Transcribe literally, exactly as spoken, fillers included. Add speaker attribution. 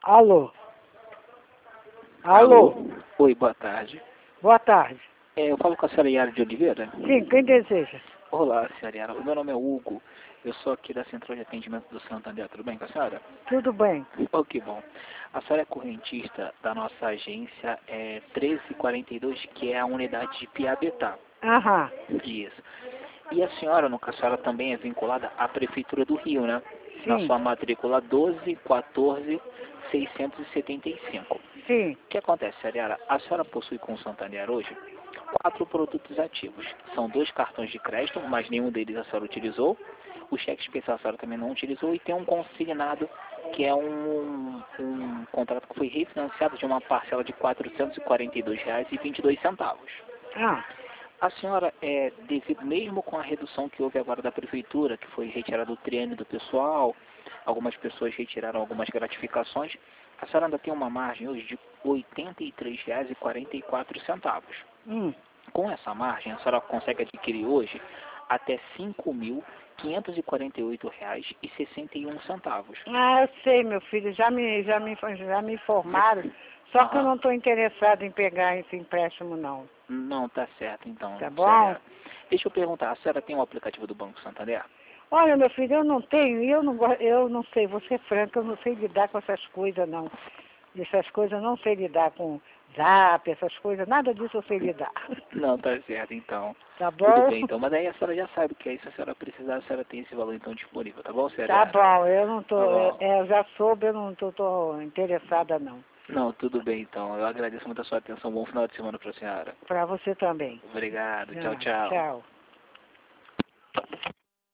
Speaker 1: Alô?
Speaker 2: Alô?
Speaker 1: Alô?
Speaker 2: Oi, boa tarde.
Speaker 1: Boa tarde.
Speaker 2: É, eu falo com a senhora Yara de Oliveira?
Speaker 1: Sim, quem deseja?
Speaker 2: Olá, senhora Yara. O meu nome é Hugo. Eu sou aqui da Central de Atendimento do Santander. Tudo bem com a senhora?
Speaker 1: Tudo bem.
Speaker 2: Oh, que bom. A senhora é correntista da nossa agência é treze quarenta e dois, que é a unidade de Piabetá.
Speaker 1: Aham.
Speaker 2: Isso. E a senhora, no caso, a senhora também é vinculada à Prefeitura do Rio, né? Na
Speaker 1: Sim.
Speaker 2: sua matrícula doze quatorze seiscentos e setenta e cinco.
Speaker 1: Sim.
Speaker 2: O que acontece, senhora Yara? A senhora possui com o Santander hoje quatro produtos ativos. São dois cartões de crédito, mas nenhum deles a senhora utilizou. O cheque especial a senhora também não utilizou. E tem um consignado, que é um, um contrato que foi refinanciado de uma parcela de quatrocentos e quarenta e dois reais e vinte e dois centavos.
Speaker 1: Ah.
Speaker 2: A senhora, é, devido mesmo com a redução que houve agora da prefeitura, que foi retirado o triênio do pessoal, algumas pessoas retiraram algumas gratificações, a senhora ainda tem uma margem hoje de oitenta e três reais e quarenta e quatro centavos.
Speaker 1: Hum.
Speaker 2: Com essa margem, a senhora consegue adquirir hoje até cinco mil quinhentos e quarenta e oito reais e sessenta e um centavos.
Speaker 1: Ah, eu sei, meu filho. Já me, já me, já me informaram. Só que eu
Speaker 2: Aham.
Speaker 1: não estou interessado em pegar esse empréstimo, não.
Speaker 2: Não, tá certo, então.
Speaker 1: Tá bom?
Speaker 2: Senhora, deixa eu perguntar, a senhora tem o aplicativo do Banco Santander?
Speaker 1: Olha, meu filho, eu não tenho, e eu não, go- eu não sei, vou ser franca, eu não sei lidar com essas coisas, não. Essas coisas eu não sei lidar com zap, essas coisas, nada disso eu sei lidar.
Speaker 2: Não, tá certo, então.
Speaker 1: Tá
Speaker 2: Tudo
Speaker 1: bom?
Speaker 2: bem, então. Mas aí a senhora já sabe que aí, se a senhora precisar, a senhora tem esse valor, então, disponível, tá bom, senhora
Speaker 1: Tá
Speaker 2: Yara?
Speaker 1: bom, eu não tô,
Speaker 2: Tá
Speaker 1: eu,
Speaker 2: bom.
Speaker 1: é, eu já soube, eu não tô, tô interessada, não.
Speaker 2: Não, tudo bem, então. Eu agradeço muito a sua atenção. Bom final de semana pra senhora.
Speaker 1: Pra você também.
Speaker 2: Obrigado. Tchau,
Speaker 1: Ah,
Speaker 2: tchau.
Speaker 1: tchau.